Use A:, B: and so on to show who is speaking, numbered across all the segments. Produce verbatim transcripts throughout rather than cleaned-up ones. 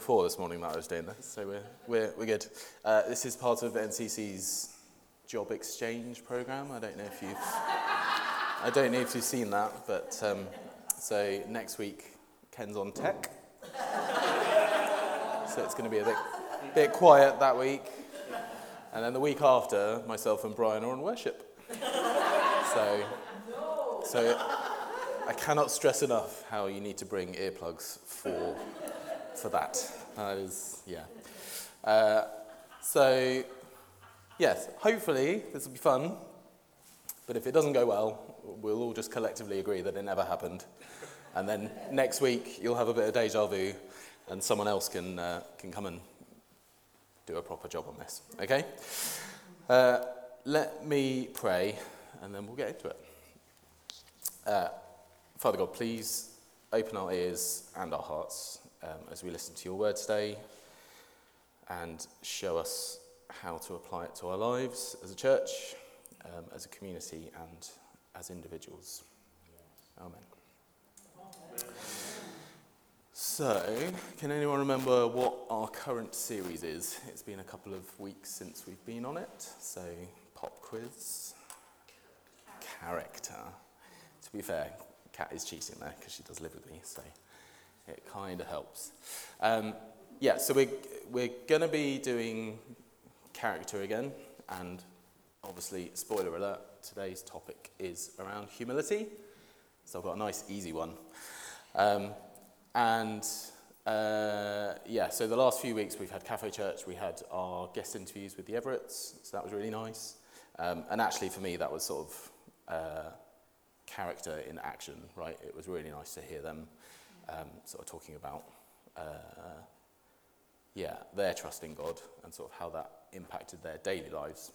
A: Before this morning that I was doing this, so we're we're we're good. Uh, this is part of N C C's job exchange program. I don't know if you've I don't know if you've seen that, but um, so next week Ken's on tech, so it's going to be a bit bit quiet that week, and then the week after, myself and Brian are on worship. So so I cannot stress enough how you need to bring earplugs for. For that. That is, yeah. Uh, so, yes, hopefully this will be fun, but if it doesn't go well, we'll all just collectively agree that it never happened. And then next week, you'll have a bit of deja vu, and someone else can uh, can come and do a proper job on this, okay? Uh, let me pray, and then we'll get into it. Uh, Father God, please open our ears and our hearts Um, as we listen to your word today, and show us how to apply it to our lives as a church, um, as a community, and as individuals. Amen. So, can anyone remember what our current series is? It's been a couple of weeks since we've been on it. So, pop quiz. Character. To be fair, Kat is cheating there because she does live with me, so it kind of helps. Um, yeah, so we're, we're going to be doing character again, and obviously, spoiler alert, today's topic is around humility. So I've got a nice, easy one. Um, and uh, yeah, so the last few weeks we've had Cafe Church, we had our guest interviews with the Everetts, so that was really nice. Um, and actually, for me, that was sort of uh, character in action, right? It was really nice to hear them Um, sort of talking about, uh, yeah, their trust in God and sort of how that impacted their daily lives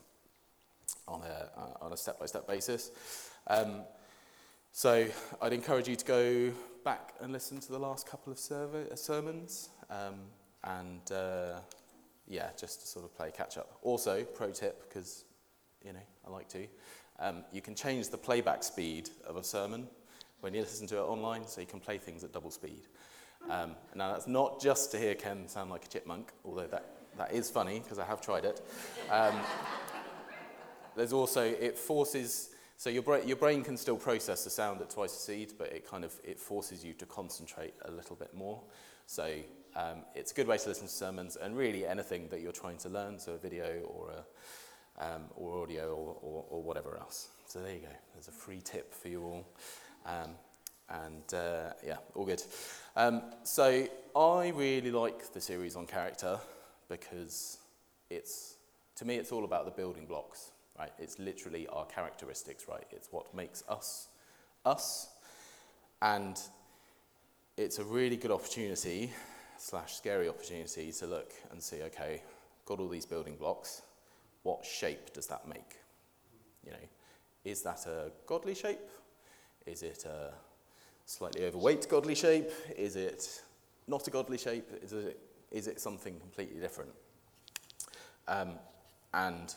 A: on a uh, on a step-by-step basis. Um, so I'd encourage you to go back and listen to the last couple of serv- sermons, um, and uh, yeah, just to sort of play catch-up. Also, pro tip, because you know I like to, um, you can change the playback speed of a sermon when you listen to it online, so you can play things at double speed. Um, now, that's not just to hear Ken sound like a chipmunk, although that, that is funny, because I have tried it. Um, there's also, it forces, so your, bra- your brain can still process the sound at twice the speed, but it kind of, it forces you to concentrate a little bit more. So um, it's a good way to listen to sermons, and really anything that you're trying to learn, so a video or a, um, or audio or, or, or whatever else. So there you go, there's a free tip for you all. Um, and uh, yeah, all good. Um, so I really like the series on character because it's, to me, it's all about the building blocks, right? It's literally our characteristics, right? It's what makes us, us. And it's a really good opportunity, slash scary opportunity, to look and see, okay, got all these building blocks. What shape does that make? You know, is that a godly shape? Is it a slightly overweight godly shape? Is it not a godly shape? Is it, is it something completely different? Um, and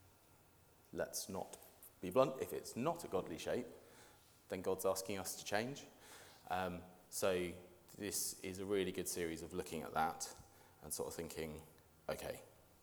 A: let's not be blunt, if it's not a godly shape, then God's asking us to change. Um, so this is a really good series of looking at that and sort of thinking, okay,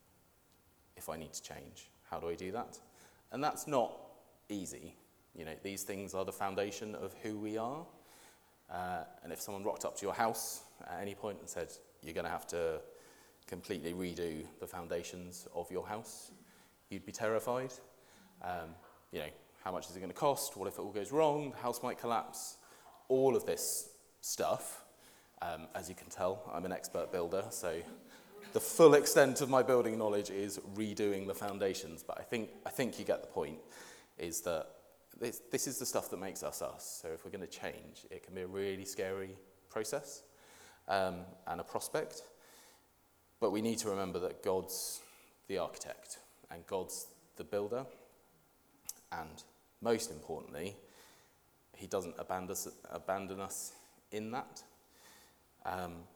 A: if I need to change, how do I do that? And that's not easy. You know, these things are the foundation of who we are. Uh, and if someone rocked up to your house at any point and said, you're going to have to completely redo the foundations of your house, you'd be terrified. Um, you know, how much is it going to cost? What if it all goes wrong? The house might collapse. All of this stuff, um, as you can tell, I'm an expert builder, so the full extent of my building knowledge is redoing the foundations. But I think I think you get the point, is that This, this is the stuff that makes us us. So if we're going to change, it can be a really scary process um, and a prospect. But we need to remember that God's the architect and God's the builder. And most importantly, he doesn't abandon us, abandon us in that. Um,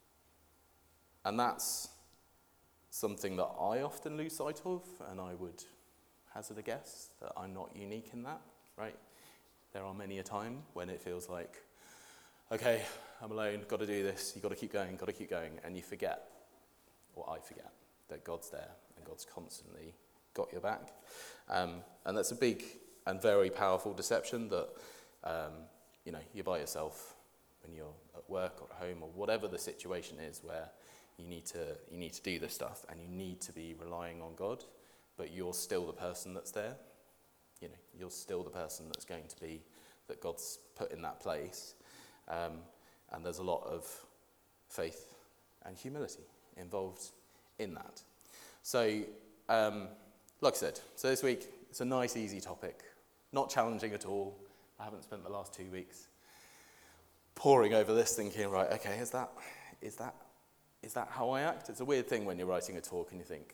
A: and that's something that I often lose sight of, and I would hazard a guess that I'm not unique in that, right? There are many a time when it feels like, okay, I'm alone, got to do this, you've got to keep going, got to keep going, and you forget, or I forget, that God's there and God's constantly got your back. Um, and that's a big and very powerful deception that, um, you know, you're by yourself when you're at work or at home or whatever the situation is where you need to you need to do this stuff and you need to be relying on God, but you're still the person that's there. You know, you're still the person that's going to be, that God's put in that place. Um, and there's a lot of faith and humility involved in that. So, um, like I said, so this week, it's a nice, easy topic, not challenging at all. I haven't spent the last two weeks poring over this thinking, right, okay, is that, is that, is that how I act? It's a weird thing when you're writing a talk and you think,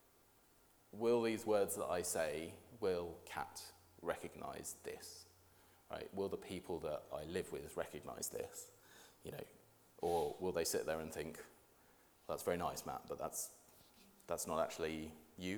A: will these words that I say, will Kat recognise this? Right? Will the people that I live with recognise this? You know, or will they sit there and think, well, that's very nice, Matt, but that's that's not actually you?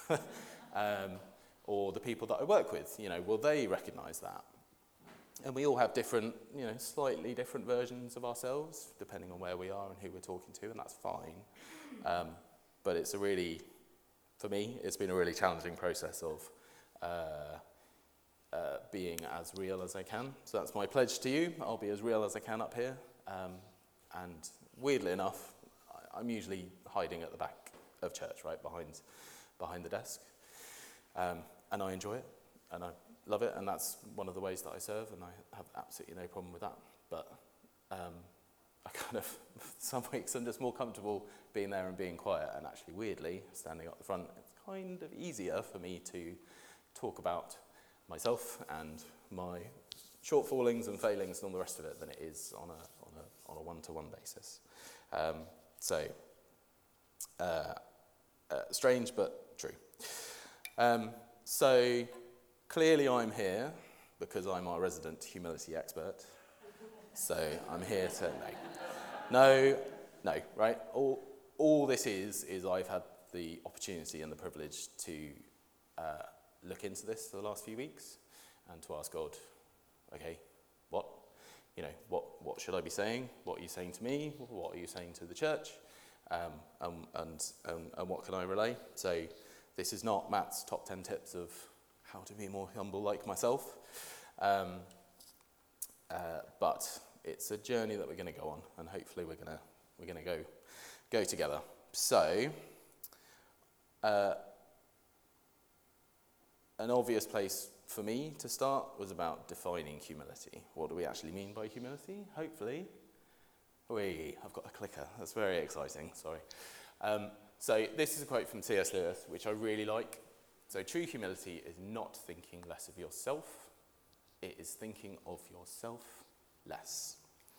A: um, or the people that I work with, you know, will they recognise that? And we all have different, you know, slightly different versions of ourselves, depending on where we are and who we're talking to, and that's fine. Um, but it's a really, for me, it's been a really challenging process of uh, uh, being as real as I can. So that's my pledge to you. I'll be as real as I can up here. Um, and weirdly enough, I, I'm usually hiding at the back of church, right, behind behind the desk. Um, and I enjoy it, and I love it, and that's one of the ways that I serve, and I have absolutely no problem with that. But um, I kind of, some weeks I'm just more comfortable being there and being quiet, and actually, weirdly, standing up the front, it's kind of easier for me to talk about myself and my shortfallings and failings and all the rest of it than it is on a on a on a one-to-one basis. Um, so uh, uh, strange but true. Um, so clearly I'm here because I'm our resident humility expert. So I'm here to no, no, no, right? All all this is is I've had the opportunity and the privilege to uh, look into this for the last few weeks and to ask God, okay, what, you know, what, what should I be saying? What are you saying to me? What are you saying to the church? Um, and, and, and, and what can I relay? So this is not Matt's top ten tips of how to be more humble like myself. Um, uh, but it's a journey that we're going to go on, and hopefully we're going to we're going to go go together. So uh, an obvious place for me to start was about defining humility. What do we actually mean by humility? Hopefully, wee, I've got a clicker. That's very exciting. Sorry. Um, so this is a quote from C S Lewis, which I really like. So true humility is not thinking less of yourself. It is thinking of yourself less.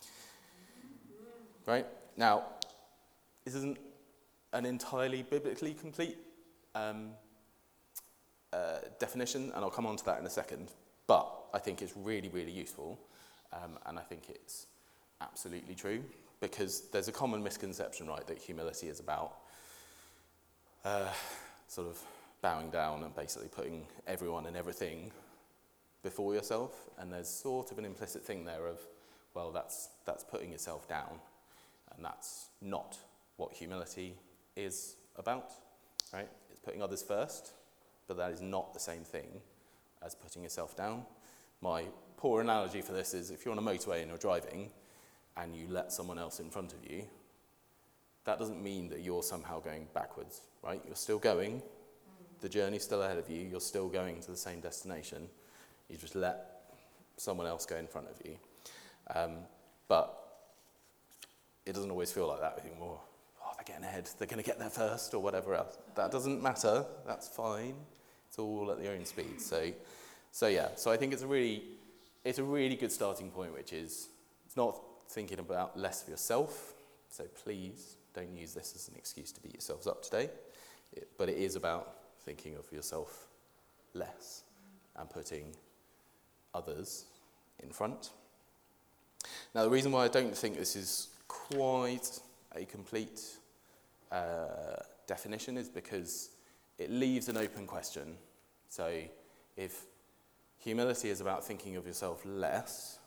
A: Right? Now, this isn't an entirely biblically complete um, uh, definition, and I'll come on to that in a second, but I think it's really, really useful, um, and I think it's absolutely true, because there's a common misconception, right, that humility is about uh, sort of bowing down and basically putting everyone and everything before yourself, and there's sort of an implicit thing there of, well, that's that's putting yourself down, and that's not what humility is about, right? It's putting others first, but that is not the same thing as putting yourself down. My poor analogy for this is if you're on a motorway and you're driving and you let someone else in front of you, that doesn't mean that you're somehow going backwards, right? You're still going, the journey's still ahead of you, you're still going to the same destination. You just let someone else go in front of you. Um, but it doesn't always feel like that. We think, well, oh, they're getting ahead, they're going to get there first or whatever else. That doesn't matter, that's fine. It's all at your own speed. So, so yeah, so I think it's a really, it's a really good starting point, which is, it's not thinking about less of yourself. So please don't use this as an excuse to beat yourselves up today. It, but it is about thinking of yourself less and putting others in front. Now, the reason why I don't think this is quite a complete uh, definition is because it leaves an open question. So if humility is about thinking of yourself less,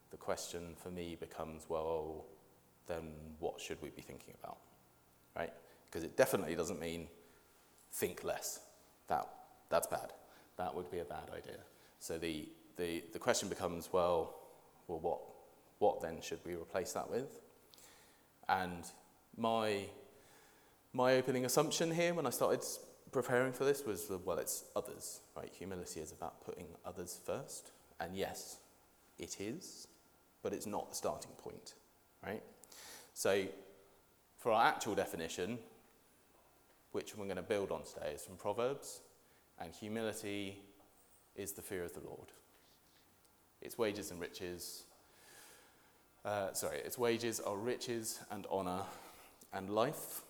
A: the question for me becomes, well, then what should we be thinking about, right? Because it definitely doesn't mean think less. That, that's bad. That would be a bad idea. So the, the, the question becomes, well, well, what, what then should we replace that with? And my, my opening assumption here when I started preparing for this was, well, it's others, right? Humility is about putting others first. And yes, it is, but it's not the starting point, right? So for our actual definition, which we're going to build on today, is from Proverbs, and humility is the fear of the Lord. Its wages and riches, uh, sorry, its wages are riches and honour and life.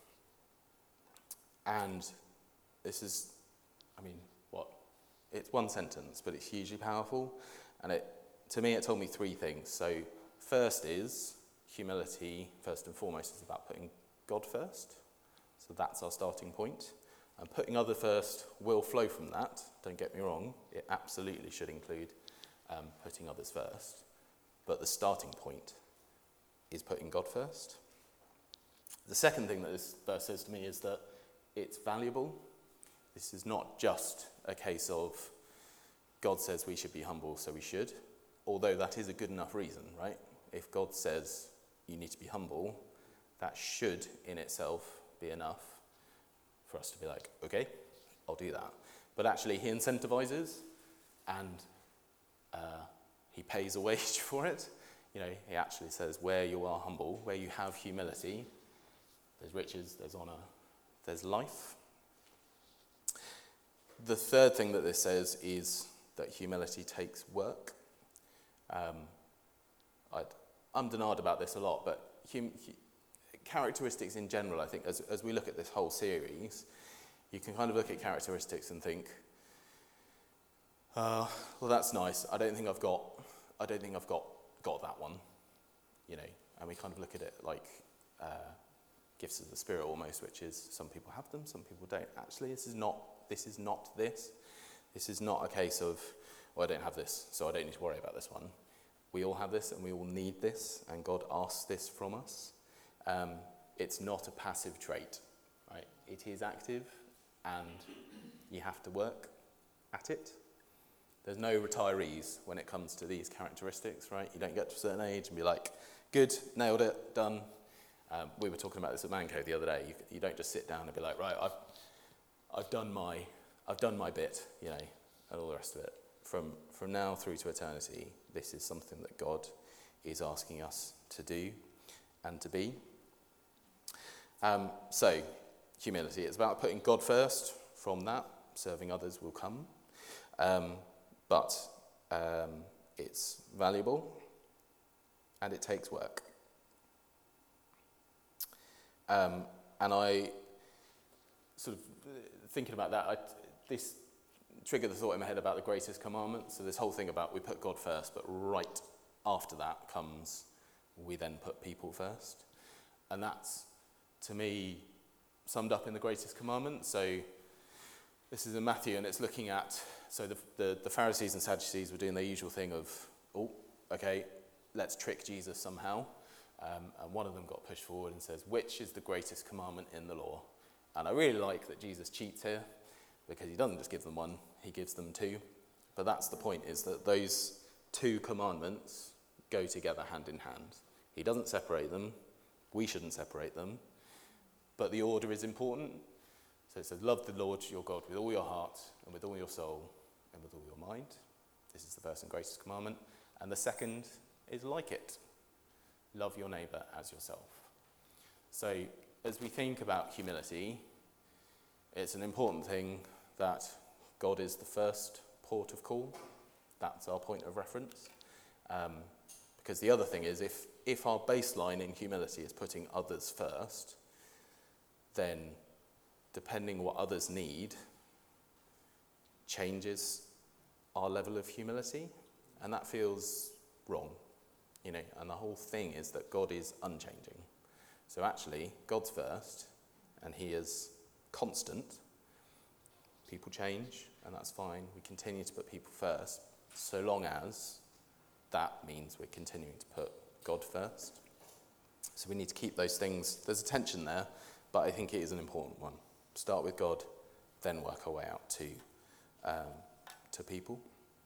A: And this is, I mean, what? It's one sentence, but it's hugely powerful. And it, to me, it told me three things. So first is humility, first and foremost, is about putting God first. So that's our starting point. And putting other first will flow from that. Don't get me wrong. It absolutely should include um, putting others first. But the starting point is putting God first. The second thing that this verse says to me is that it's valuable. This is not just a case of God says we should be humble, so we should. Although that is a good enough reason, right? If God says you need to be humble, that should in itself be enough for us to be like, okay, I'll do that. But actually he incentivizes and uh, he pays a wage for it. You know, he actually says where you are humble, where you have humility, there's riches, there's honor, there's life. The third thing that this says is that humility takes work. Um, I'd, I'm denied about this a lot, but hum, hu, characteristics in general, I think, as, as we look at this whole series, you can kind of look at characteristics and think, uh, well, that's nice. I don't think I've got, I don't think I've got, got that one, you know. And we kind of look at it like uh, gifts of the Spirit almost, which is some people have them, some people don't. Actually, this is not. This is not this. This is not a case of, well, I don't have this, so I don't need to worry about this one. We all have this, and we all need this, and God asks this from us. Um, it's not a passive trait, right? It is active, and you have to work at it. There's no retirees when it comes to these characteristics, right? You don't get to a certain age and be like, good, nailed it, done. Um, we were talking about this at Manco the other day. You, you don't just sit down and be like, right, I've I've done my, I've done my bit, you know, and all the rest of it. From from now through to eternity, this is something that God is asking us to do and to be. Um, so, humility. It's about putting God first. From that, serving others will come. Um, but um, it's valuable and it takes work. Um, and I sort of thinking about that, I, this triggered the thought in my head about the greatest commandment. So this whole thing about we put God first, but right after that comes we then put people first. And that's, to me, summed up in the greatest commandment. So this is in Matthew, and it's looking at, so the, the, the Pharisees and Sadducees were doing their usual thing of, oh, okay, let's trick Jesus somehow. Um, and one of them got pushed forward and says, which is the greatest commandment in the law? And I really like that Jesus cheats here, because he doesn't just give them one, he gives them two. But that's the point, is that those two commandments go together hand in hand. He doesn't separate them, we shouldn't separate them, but the order is important. So it says, love the Lord your God with all your heart and with all your soul and with all your mind. This is the first and greatest commandment. And the second is like it. Love your neighbour as yourself. So as we think about humility, it's an important thing that God is the first port of call. That's our point of reference. Um, because the other thing is, if, if our baseline in humility is putting others first, then depending what others need changes our level of humility, and that feels wrong, you know. And the whole thing is that God is unchanging. So actually, God's first, and he is constant. People change, and that's fine. We continue to put people first, so long as that means we're continuing to put God first. So we need to keep those things. There's a tension there, but I think it is an important one. Start with God, then work our way out to um, to people.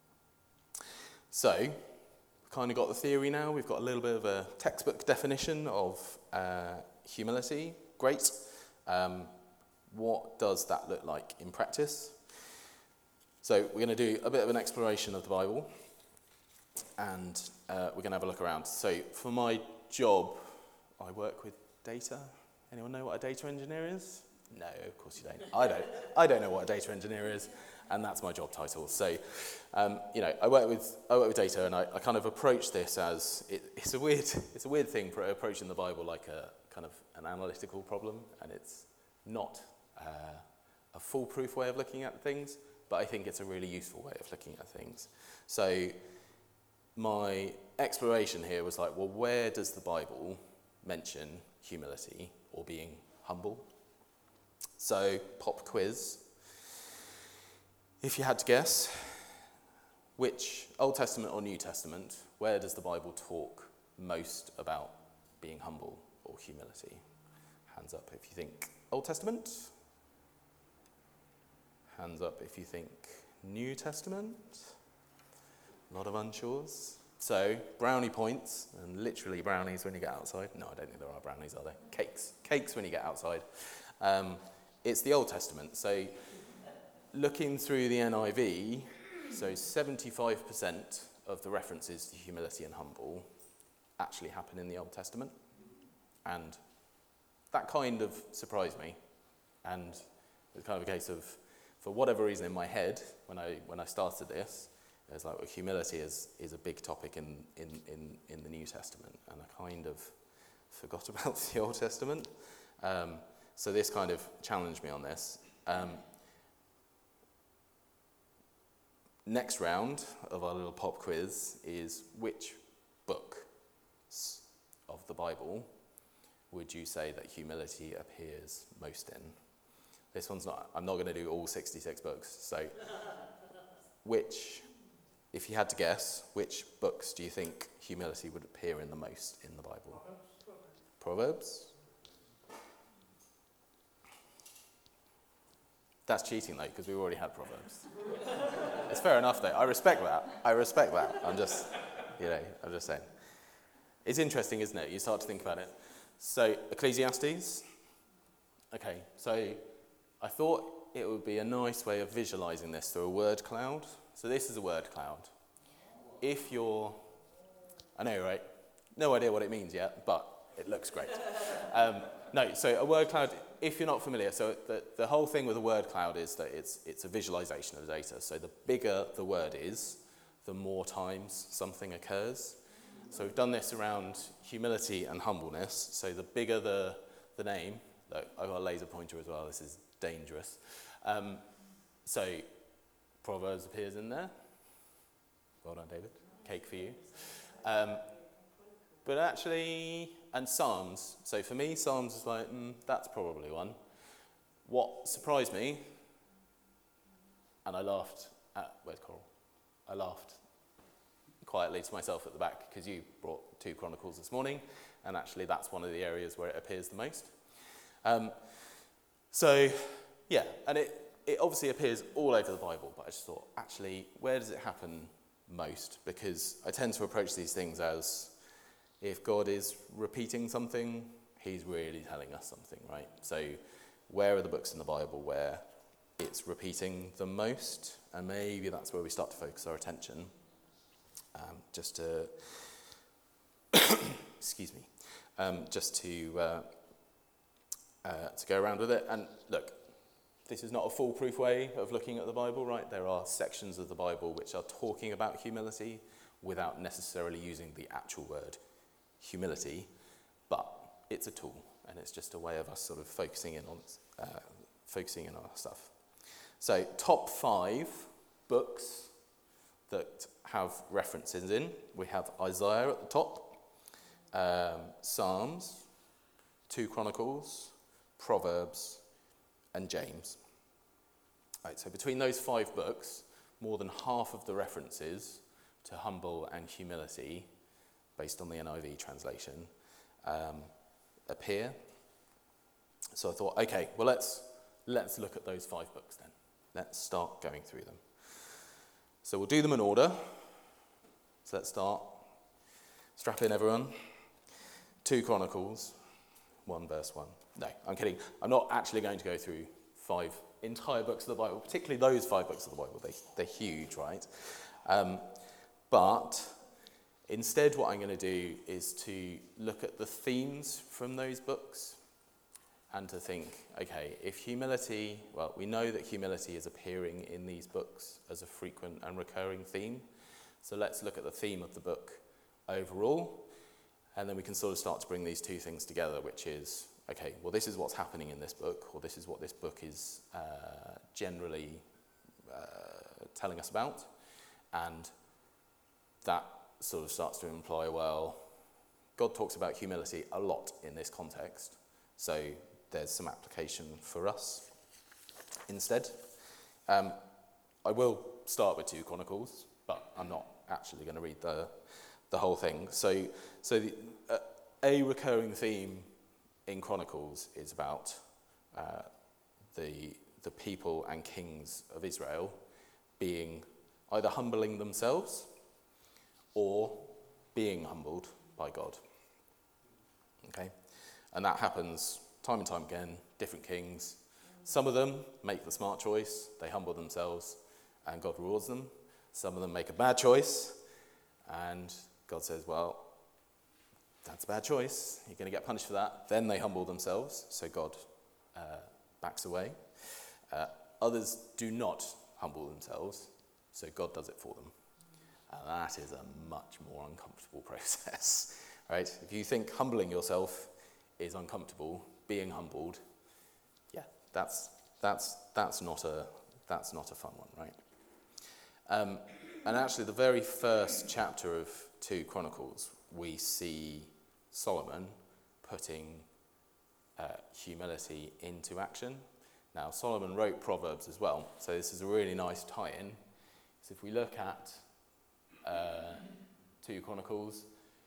A: So we've kind of got the theory now. We've got a little bit of a textbook definition of uh, humility. Great. Um, what does that look like in practice? So we're going to do a bit of an exploration of the Bible, and uh, we're going to have a look around. So for my job, I work with data. Anyone know what a data engineer is? No, of course you don't. I don't. I don't know what a data engineer is, and that's my job title. So, um, you know, I work with I work with data, and I, I kind of approach this as it, it's a weird it's a weird thing for approaching the Bible like a kind of an analytical problem, and it's not uh, a foolproof way of looking at things. But I think it's a really useful way of looking at things. So my exploration here was like, well, where does the Bible mention humility or being humble? So, pop quiz. If you had to guess, which Old Testament or New Testament, where does the Bible talk most about being humble or humility? Hands up if you think Old Testament. Hands up if you think New Testament. A lot of unsures. So, brownie points, and literally brownies when you get outside. No, I don't think there are brownies, are there? Cakes. Cakes when you get outside. Um, it's the Old Testament. So, looking through the N I V, so seventy-five percent of the references to humility and humble actually happen in the Old Testament. And that kind of surprised me. And it was kind of a case of, for whatever reason in my head, when I when I started this, it was like, well, humility is, is a big topic in, in, in, in the New Testament, and I kind of forgot about the Old Testament. Um, so this kind of challenged me on this. Um, next round of our little pop quiz is, which book of the Bible would you say that humility appears most in? This one's not, I'm not going to do all sixty-six books, so which, if you had to guess, which books do you think humility would appear in the most in the Bible? Proverbs? That's cheating though, because we've already had Proverbs. It's fair enough though, I respect that, I respect that, I'm just, you know, I'm just saying. It's interesting, isn't it? You start to think about it. So, Ecclesiastes. Okay, so I thought it would be a nice way of visualising this through a word cloud. So this is a word cloud. If you're, I know, right? No idea what it means yet, but it looks great. Um, no, so a word cloud, if you're not familiar, so the, the whole thing with a word cloud is that it's it's a visualisation of data. So the bigger the word is, the more times something occurs. So we've done this around humility and humbleness. So the bigger the, the name, look, I've got a laser pointer as well, this is dangerous. Um, so Proverbs appears in there. Well done, David. Cake for you. Um, but actually, and Psalms. So for me, Psalms is like, mm, that's probably one. What surprised me, and I laughed at, where's Coral? I laughed quietly to myself at the back because you brought two Chronicles this morning, and actually that's one of the areas where it appears the most. Um, so, yeah, and it, it obviously appears all over the Bible, but I just thought, actually, where does it happen most? Because I tend to approach these things as, if God is repeating something, he's really telling us something, right? So where are the books in the Bible where it's repeating the most? And maybe that's where we start to focus our attention. Um, just to, excuse me, um, just to uh, uh, to go around with it. And look, this is not a foolproof way of looking at the Bible, right? There are sections of the Bible which are talking about humility without necessarily using the actual word humility, but it's a tool, and it's just a way of us sort of focusing in on uh, focusing in on our stuff. So, top five books that have references in. We have Isaiah at the top, um, Psalms, two Chronicles, Proverbs, and James. Right, so between those five books, more than half of the references to humble and humility, based on the N I V translation, um, appear. So I thought, okay, well let's let's look at those five books then. Let's start going through them. So we'll do them in order. So let's start. Strap in, everyone. Two Chronicles, one verse one. No, I'm kidding. I'm not actually going to go through five entire books of the Bible, particularly those five books of the Bible. They, they're huge, right? Um, but instead what I'm going to do is to look at the themes from those books and to think, okay, if humility, well, we know that humility is appearing in these books as a frequent and recurring theme. So let's look at the theme of the book overall, and then we can sort of start to bring these two things together, which is, okay, well, this is what's happening in this book, or this is what this book is uh, generally uh, telling us about, and that sort of starts to imply, well, God talks about humility a lot in this context, so there's some application for us instead. Um, I will start with two Chronicles, but I'm not actually going to read the the whole thing. So, so the, uh, a recurring theme in Chronicles is about uh, the the people and kings of Israel being either humbling themselves or being humbled by God. Okay, and that happens time and time again. Different kings. Some of them make the smart choice; they humble themselves, and God rewards them. Some of them make a bad choice, and God says, well, that's a bad choice. You're going to get punished for that. Then they humble themselves, so God uh, backs away. Uh, others do not humble themselves, so God does it for them. And that is a much more uncomfortable process, right? If you think humbling yourself is uncomfortable, being humbled, yeah, that's that's that's not a that's not a fun one, right? Um, and actually, the very first chapter of two Chronicles, we see Solomon putting uh, humility into action. Now, Solomon wrote Proverbs as well, so this is a really nice tie-in. So if we look at uh, two Chronicles,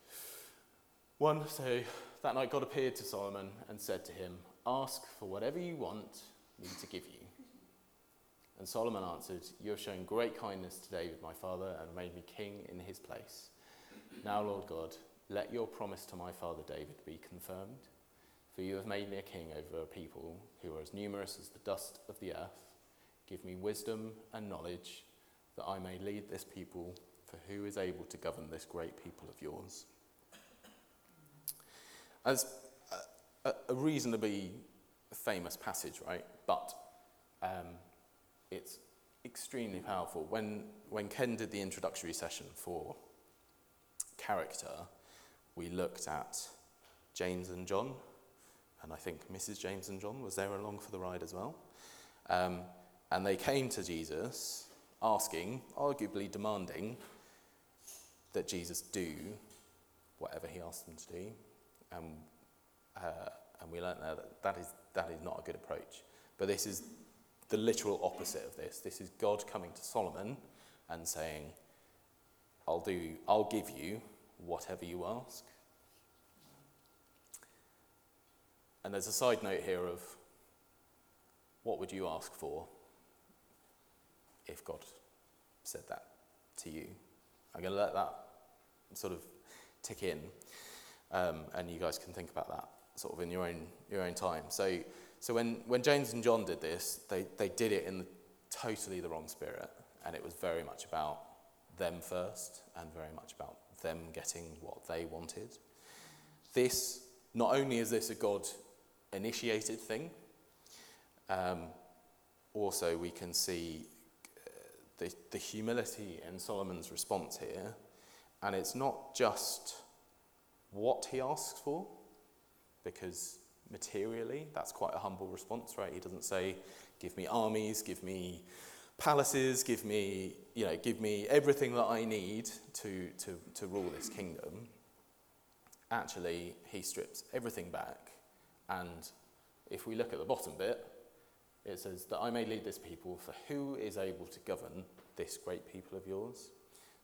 A: one, so that night God appeared to Solomon and said to him, "Ask for whatever you want me to give you." And Solomon answered, "You have shown great kindness to David, my father, and made me king in his place. Now, Lord God, let your promise to my father David be confirmed. For you have made me a king over a people who are as numerous as the dust of the earth. Give me wisdom and knowledge, that I may lead this people, for who is able to govern this great people of yours?" As a, a reasonably famous passage, right? But um, it's extremely powerful. When when Ken did the introductory session for character, we looked at James and John, and I think Missus James and John was there along for the ride as well. Um, and they came to Jesus asking, arguably demanding, that Jesus do whatever he asked them to do. Um, uh, and we learned there that that is, that is not a good approach. But this is the literal opposite of this. This is God coming to Solomon and saying, I'll do, I'll give you whatever you ask. And there's a side note here of, what would you ask for if God said that to you? I'm going to let that sort of tick in, um, and you guys can think about that sort of in your own your own time. So, so when, when James and John did this, they, they did it in the, totally the wrong spirit, and it was very much about them first, and very much about them getting what they wanted. This, not only is this a God-initiated thing, um, also we can see the, the humility in Solomon's response here, and it's not just what he asks for, because materially that's quite a humble response, right? He doesn't say, give me armies, give me palaces, give me, you know, give me everything that I need to, to, to rule this kingdom. Actually, he strips everything back, and if we look at the bottom bit, it says that I may lead this people, for who is able to govern this great people of yours?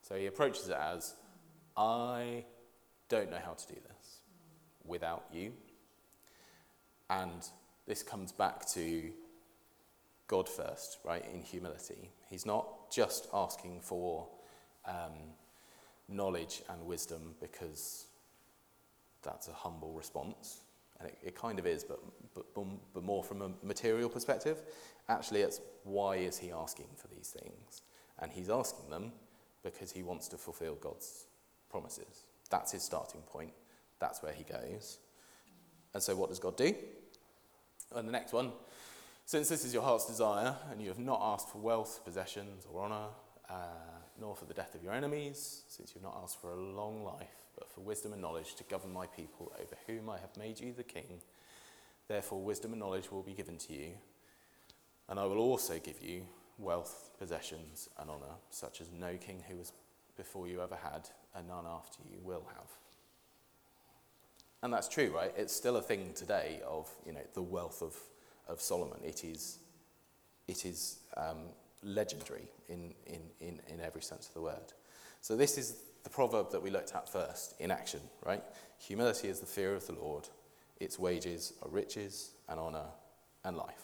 A: So he approaches it as, I don't know how to do this without you. And this comes back to God first, right, in humility. He's not just asking for um, knowledge and wisdom because that's a humble response. And it, it kind of is, but, but but more from a material perspective. Actually, it's why is he asking for these things? And he's asking them because he wants to fulfill God's promises. That's his starting point. That's where he goes. And so what does God do? And the next one, since this is your heart's desire, and you have not asked for wealth, possessions, or honour, uh, nor for the death of your enemies, since you've not asked for a long life, but for wisdom and knowledge to govern my people over whom I have made you the king, therefore wisdom and knowledge will be given to you, and I will also give you wealth, possessions, and honour, such as no king who was before you ever had, and none after you will have. And that's true, right? It's still a thing today of, you know, the wealth of, of Solomon. It is, it is um, legendary in, in, in, in every sense of the word. So this is the proverb that we looked at first in action, right? Humility is the fear of the Lord. Its wages are riches and honour and life.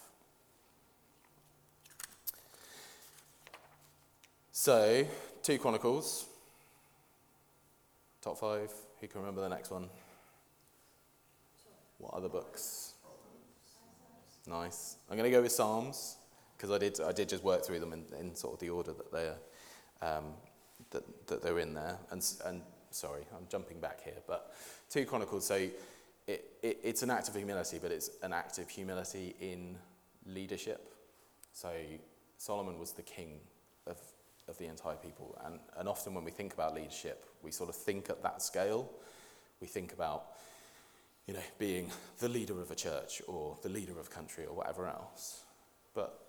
A: So, two Chronicles. Top five. Who can remember the next one? What other books? Nice. I'm going to go with Psalms because I did I did just work through them in, in sort of the order that they're um, that that they're in there. And and sorry, I'm jumping back here, but two Chronicles. So it, it it's an act of humility, but it's an act of humility in leadership. So Solomon was the king of of the entire people, and and often when we think about leadership, we sort of think at that scale. We think about, you know, being the leader of a church or the leader of a country or whatever else. But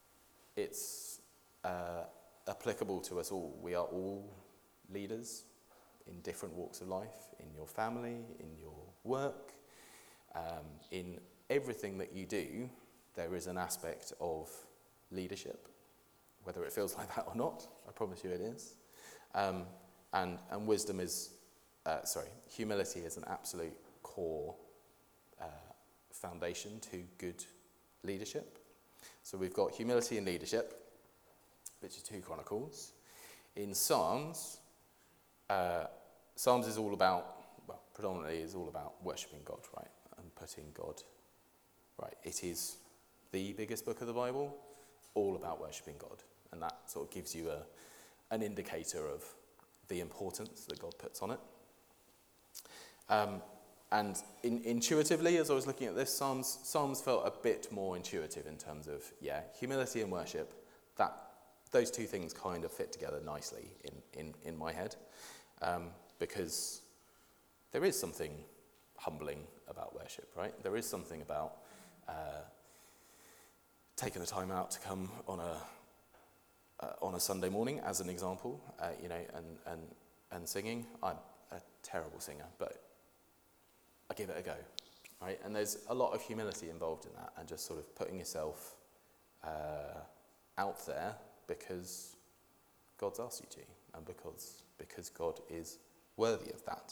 A: it's uh, applicable to us all. We are all leaders in different walks of life, in your family, in your work, um, in everything that you do, there is an aspect of leadership, whether it feels like that or not. I promise you it is. Um, and, and wisdom is, uh, sorry, humility is an absolute core uh, foundation to good leadership. So we've got humility in leadership, which is two Chronicles. In Psalms, uh, Psalms is all about, well, predominantly is all about worshipping God, right, and putting God right. It is the biggest book of the Bible, all about worshipping God, and that sort of gives you a an indicator of the importance that God puts on it. Um, and in, intuitively, as I was looking at this, Psalms, Psalms felt a bit more intuitive in terms of, yeah, humility and worship. That those two things kind of fit together nicely in, in, in my head, um, because there is something humbling about worship, right? There is something about uh, taking the time out to come on a uh, on a Sunday morning, as an example, uh, you know, and, and and singing. I'm a terrible singer, but I give it a go, right? And there's a lot of humility involved in that, and just sort of putting yourself uh, out there because God's asked you to, and because because God is worthy of that.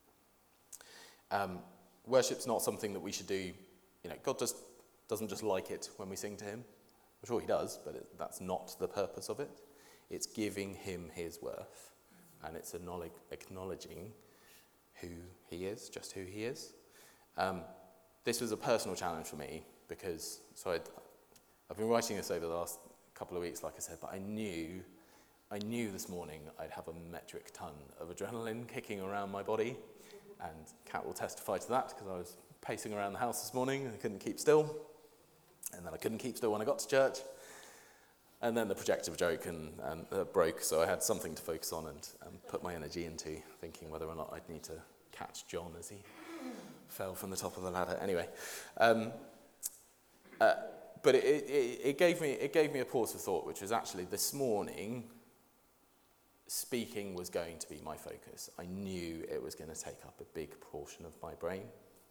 A: Um, worship's not something that we should do. You know, God just doesn't just like it when we sing to him. I'm sure he does, but it, that's not the purpose of it. It's giving him his worth, and it's acknowledging who he is, just who he is. Um, this was a personal challenge for me because, so I'd, I've been writing this over the last couple of weeks, like I said, but I knew, I knew this morning I'd have a metric ton of adrenaline kicking around my body, and Kat will testify to that because I was pacing around the house this morning and I couldn't keep still. And then I couldn't keep still when I got to church. And then the projector broke and, and uh, broke, so I had something to focus on and, and put my energy into, thinking whether or not I'd need to catch John as he fell from the top of the ladder. Anyway, um, uh, but it, it, it gave me it gave me a pause for thought, which was actually this morning, speaking was going to be my focus. I knew it was going to take up a big portion of my brain.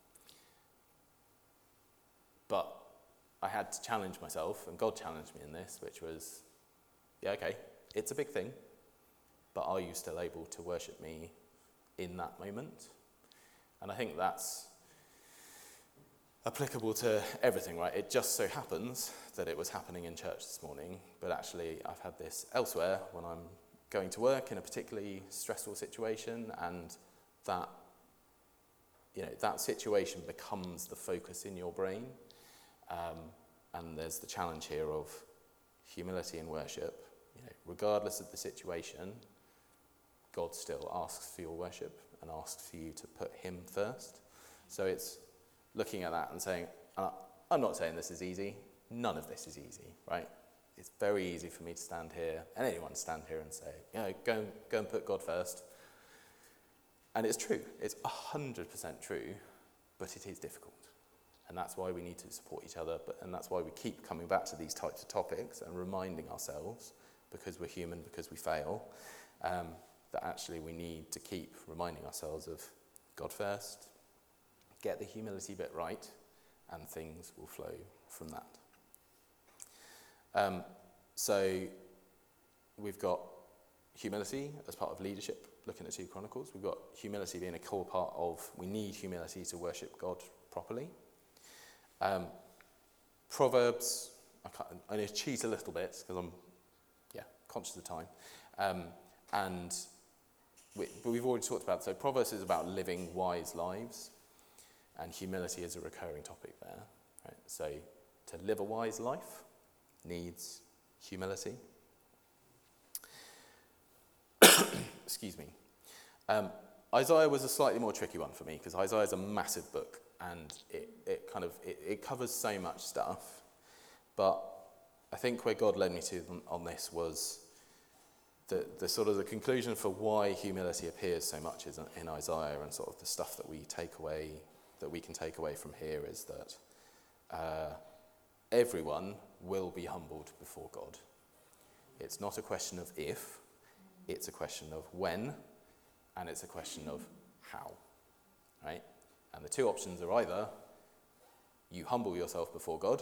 A: But I had to challenge myself, and God challenged me in this, which was, yeah, okay, it's a big thing, but are you still able to worship me in that moment? And I think that's applicable to everything, right? It just so happens that it was happening in church this morning, but actually I've had this elsewhere when I'm going to work in a particularly stressful situation, and that, you know, that situation becomes the focus in your brain. Um, and there's the challenge here of humility in worship. You know, regardless of the situation, God still asks for your worship and asks for you to put him first. So it's looking at that and saying, uh, I'm not saying this is easy. None of this is easy, right? It's very easy for me to stand here, and anyone to stand here and say, you know, go, go and put God first. And it's true. It's one hundred percent true, but it is difficult. And that's why we need to support each other, but, and that's why we keep coming back to these types of topics and reminding ourselves, because we're human, because we fail, um, that actually we need to keep reminding ourselves of God first, get the humility bit right, and things will flow from that. Um, so we've got humility as part of leadership, looking at two Chronicles. We've got humility being a core part of, we need humility to worship God properly. Um, Proverbs, I, can't, I need to cheat a little bit because I'm, yeah, conscious of time. Um, and we, but we've already talked about, so Proverbs is about living wise lives, and humility is a recurring topic there. Right? So to live a wise life needs humility. Excuse me. Um, Isaiah was a slightly more tricky one for me, because Isaiah is a massive book, and it, it kind of it, it covers so much stuff. But I think where God led me to on this was the, the sort of the conclusion for why humility appears so much is in Isaiah, and sort of the stuff that we take away, that we can take away from here is that uh, everyone will be humbled before God. It's not a question of if, it's a question of when, and it's a question of how, right? And the two options are either you humble yourself before God,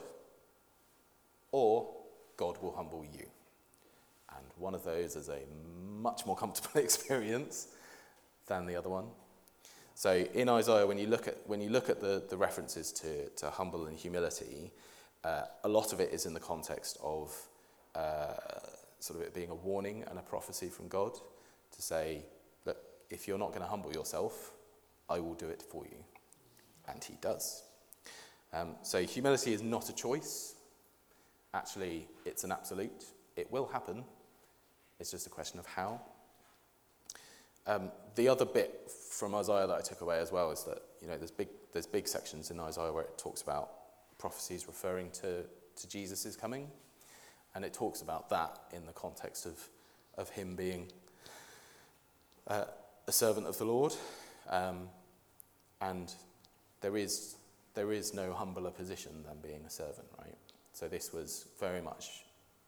A: or God will humble you. And one of those is a much more comfortable experience than the other one. So in Isaiah, when you look at when you look at the, the references to, to humble and humility, uh, a lot of it is in the context of uh, sort of it being a warning and a prophecy from God to say, look, if you're not going to humble yourself, I will do it for you. And he does. Um, so humility is not a choice. Actually, it's an absolute. It will happen. It's just a question of how. Um, the other bit from Isaiah that I took away as well is that, you know, there's big there's big sections in Isaiah where it talks about prophecies referring to, to Jesus' coming. And it talks about that in the context of, of him being uh, a servant of the Lord. Um, and there is there is no humbler position than being a servant, right? So this was very much uh,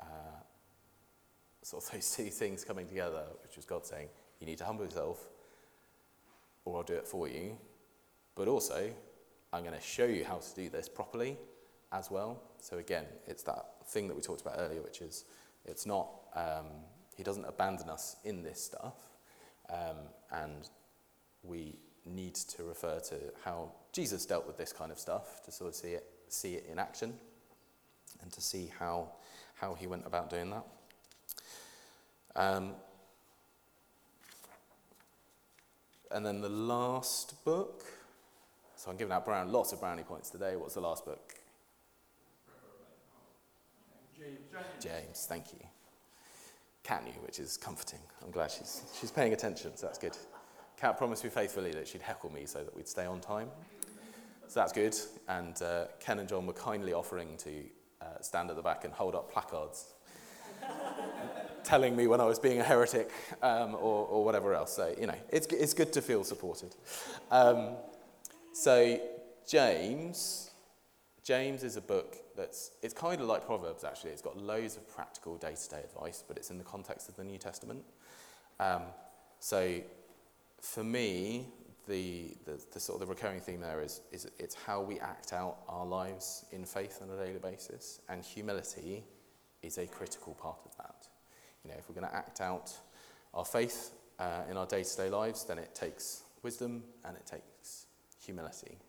A: sort of those two things coming together, which was God saying, you need to humble yourself, or I'll do it for you. But also, I'm going to show you how to do this properly as well. So again, it's that thing that we talked about earlier, which is, it's not, um, he doesn't abandon us in this stuff. Um, and we need to refer to how Jesus dealt with this kind of stuff to sort of see it, see it in action, and to see how how he went about doing that. Um, and then the last book. So I'm giving out brown, lots of brownie points today. What's the last book?
B: James.
A: James, thank you. Kat knew, which is comforting. I'm glad she's she's paying attention, so that's good. Kat promised me faithfully that she'd heckle me so that we'd stay on time. So that's good. And uh, Ken and John were kindly offering to uh, stand at the back and hold up placards telling me when I was being a heretic um, or, or whatever else. So, you know, it's, it's good to feel supported. Um, so James, James is a book that's, it's kind of like Proverbs, actually. It's got loads of practical day-to-day advice, but it's in the context of the New Testament. Um, so for me, the, the, the sort of the recurring theme there is, is it's how we act out our lives in faith on a daily basis, and humility is a critical part of that. You know, if we're going to act out our faith uh, in our day-to-day lives, then it takes wisdom and it takes humility.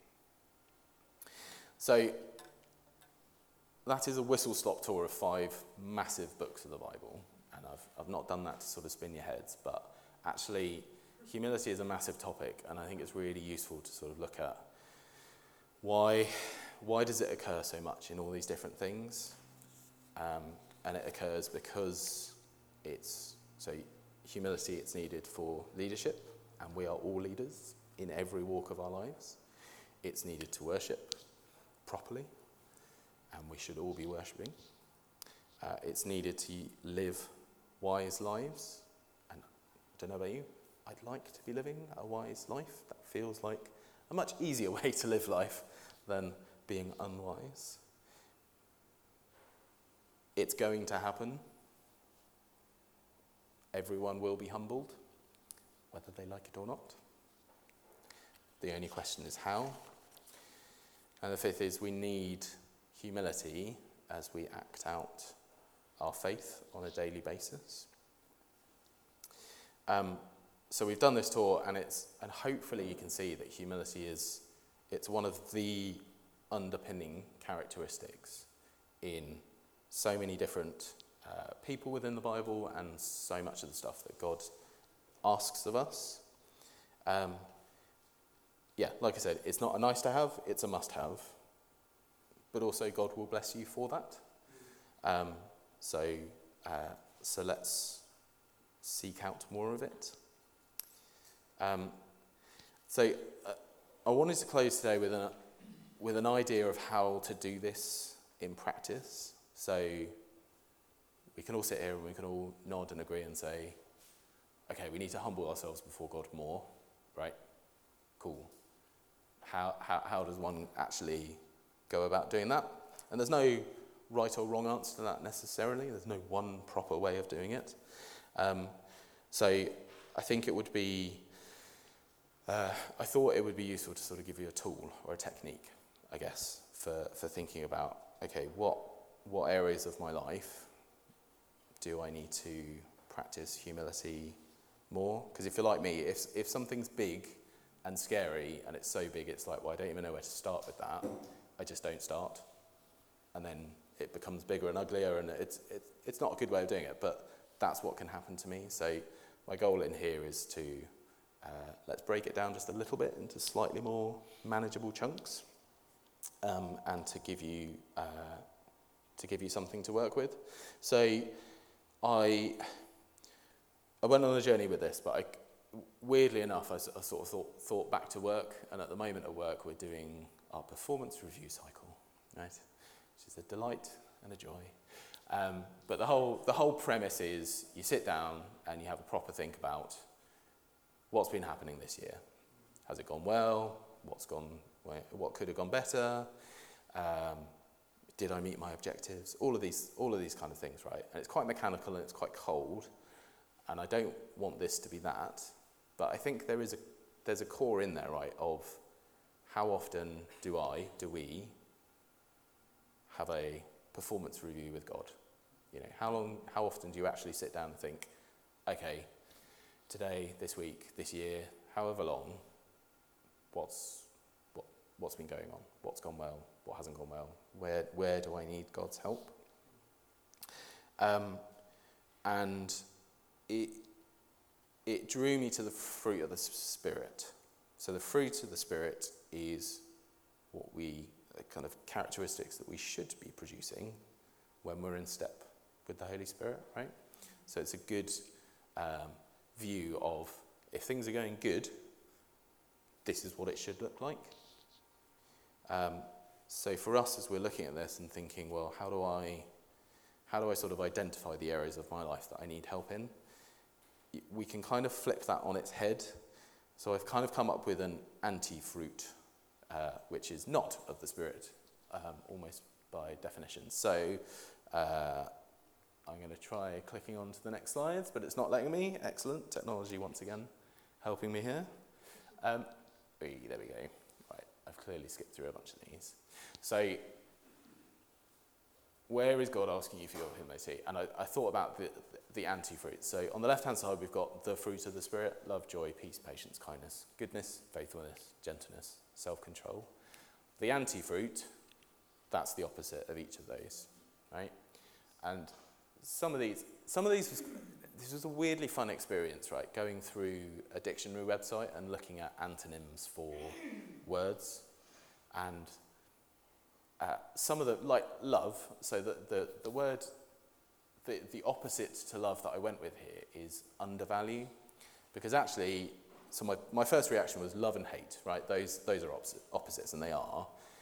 A: So that is a whistle-stop tour of five massive books of the Bible, and I've, I've not done that to sort of spin your heads, but actually humility is a massive topic, and I think it's really useful to sort of look at why, why does it occur so much in all these different things? Um, and it occurs because it's, so humility, it's needed for leadership, and we are all leaders in every walk of our lives. It's needed to worship properly, and we should all be worshipping. Uh, it's needed to live wise lives, and I don't know about you, I'd like to be living a wise life. That feels like a much easier way to live life than being unwise. It's going to happen. Everyone will be humbled, whether they like it or not. The only question is how. And the fifth is we need humility as we act out our faith on a daily basis. Um, so we've done this tour, and it's and hopefully you can see that humility is it's one of the underpinning characteristics in so many different uh, people within the Bible and so much of the stuff that God asks of us. Um, yeah, like I said, it's not a nice to have, it's a must have. But also God will bless you for that. Um, so, uh, so let's seek out more of it. Um, so uh, I wanted to close today with an, with an idea of how to do this in practice. So we can all sit here and we can all nod and agree and say, okay, we need to humble ourselves before God more, right? Cool. How, how, how does one actually go about doing that? And there's no right or wrong answer to that necessarily. There's no one proper way of doing it. Um, so I think it would be, uh, I thought it would be useful to sort of give you a tool or a technique, I guess, for, for thinking about, okay, what what areas of my life do I need to practice humility more? Because if you're like me, if if something's big and scary and it's so big it's like, well, I don't even know where to start with that, I just don't start. And then it becomes bigger and uglier, and it's it, it's not a good way of doing it, but that's what can happen to me. So my goal in here is to, uh, let's break it down just a little bit into slightly more manageable chunks, um, and to give you uh, to give you something to work with. So I I went on a journey with this, but I, weirdly enough, I, I sort of thought, thought back to work, and at the moment at work we're doing our performance review cycle, right? Which is a delight and a joy. Um, but the whole the whole premise is you sit down and you have a proper think about what's been happening this year. Has it gone well? What's gone? What could have gone better? Um, did I meet my objectives? All of these all of these kind of things, right? And it's quite mechanical and it's quite cold. And I don't want this to be that, but I think there is a there's a core in there, right, of how often do I, do we, have a performance review with God? You know, how long, how often do you actually sit down and think, okay, today, this week, this year, however long, what's what what's been going on? What's gone well? What hasn't gone well? Where where do I need God's help? Um, and it it drew me to the fruit of the Spirit. So the fruit of the Spirit is what we, kind of characteristics that we should be producing when we're in step with the Holy Spirit, right? So it's a good um, view of, if things are going good, this is what it should look like. Um, so for us, as we're looking at this and thinking, well, how do I, how do I sort of identify the areas of my life that I need help in? We can kind of flip that on its head. So I've kind of come up with an anti-fruit, uh, which is not of the Spirit, um, almost by definition. So uh, I'm going to try clicking on to the next slides, but it's not letting me. Excellent. Technology once again helping me here. Um, there we go. Right, I've clearly skipped through a bunch of these. So where is God asking you for your humility? And I, I thought about the, the anti-fruit. So on the left-hand side, we've got the fruit of the Spirit: love, joy, peace, patience, kindness, goodness, faithfulness, gentleness, self-control. The anti-fruit, that's the opposite of each of those, right? And some of these, some of these, was, this was a weirdly fun experience, right? Going through a dictionary website and looking at antonyms for words, and uh, some of the, like love. So the the, the word, the the opposite to love that I went with here is undervalue, because actually, so my, my first reaction was love and hate, right? Those those are opposite, opposites, and they are.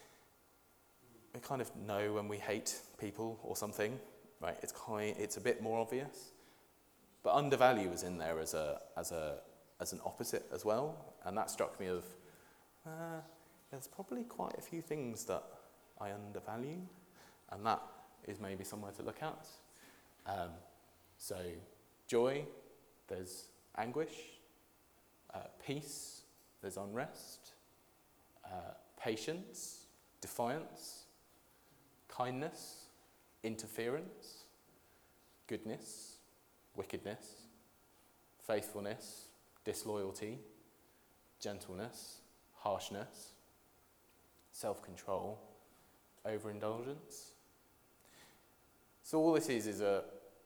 A: We kind of know when we hate people or something, right? It's kind, it's a bit more obvious, but undervalue was in there as a as a as an opposite as well, and that struck me of uh, there's probably quite a few things that I undervalue, and that is maybe somewhere to look at. Um, so joy, there's anguish. Uh, peace, there's unrest. Uh, patience, defiance. Kindness, interference. Goodness, wickedness. Faithfulness, disloyalty. Gentleness, harshness. Self-control, overindulgence. So all this is is a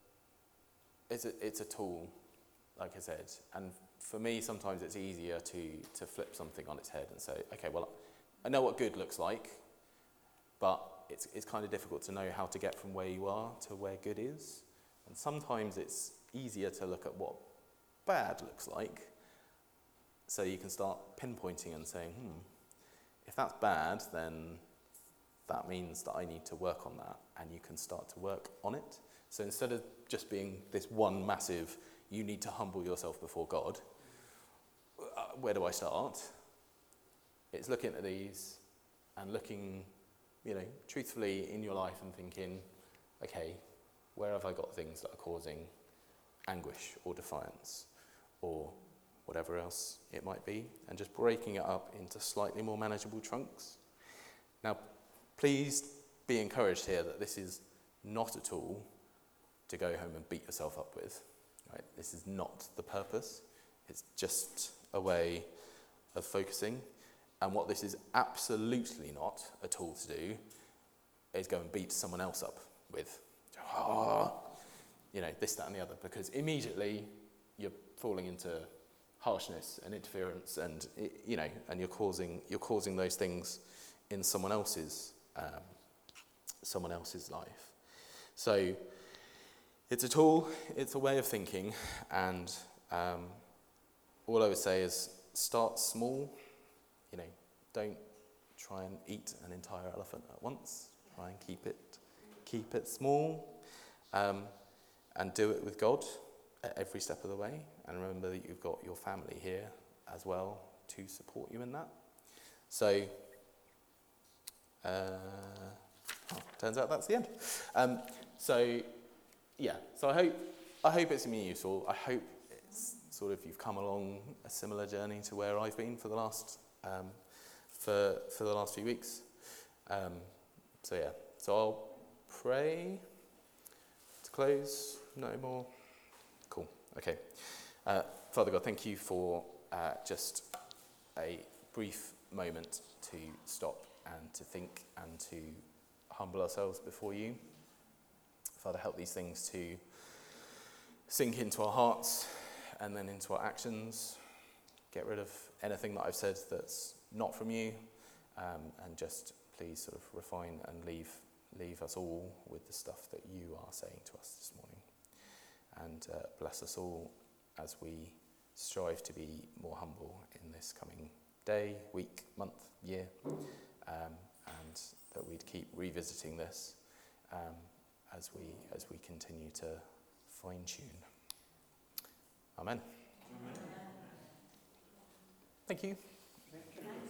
A: it's a it's a tool, like I said, and for me sometimes it's easier to to flip something on its head and say, okay, well, I know what good looks like, but it's it's kind of difficult to know how to get from where you are to where good is, and sometimes it's easier to look at what bad looks like, so you can start pinpointing and saying, hmm, if that's bad, then that means that I need to work on that, and you can start to work on it. So instead of just being this one massive, you need to humble yourself before God, uh, where do I start? It's looking at these and looking, you know, truthfully in your life and thinking, okay, where have I got things that are causing anguish or defiance or whatever else it might be, and just breaking it up into slightly more manageable chunks. Now, please be encouraged here that this is not a tool to go home and beat yourself up with. Right? This is not the purpose. It's just a way of focusing. And what this is absolutely not a tool to do is go and beat someone else up with. Oh, you know, this, that, and the other, because immediately you're falling into harshness and interference, and you know, and you're causing you're causing those things in someone else's um, someone else's life. So it's a tool, it's a way of thinking, and um, all I would say is start small. You know, don't try and eat an entire elephant at once. Try and keep it keep it small, um, and do it with God at every step of the way. And remember that you've got your family here as well to support you in that. So, uh, oh, turns out that's the end. Um, so, yeah. So I hope I hope it's been useful. I hope it's sort of you've come along a similar journey to where I've been for the last um, for for the last few weeks. Um, so yeah. So I'll pray to close. No more. Cool. Okay. Uh, Father God, thank you for uh, just a brief moment to stop and to think and to humble ourselves before you. Father, help these things to sink into our hearts and then into our actions. Get rid of anything that I've said that's not from you, um, and just please sort of refine and leave leave us all with the stuff that you are saying to us this morning. And uh, bless us all as we strive to be more humble in this coming day, week, month, year, um, and that we'd keep revisiting this um, as we as we continue to fine-tune. Amen. Amen. Thank you. Thank you.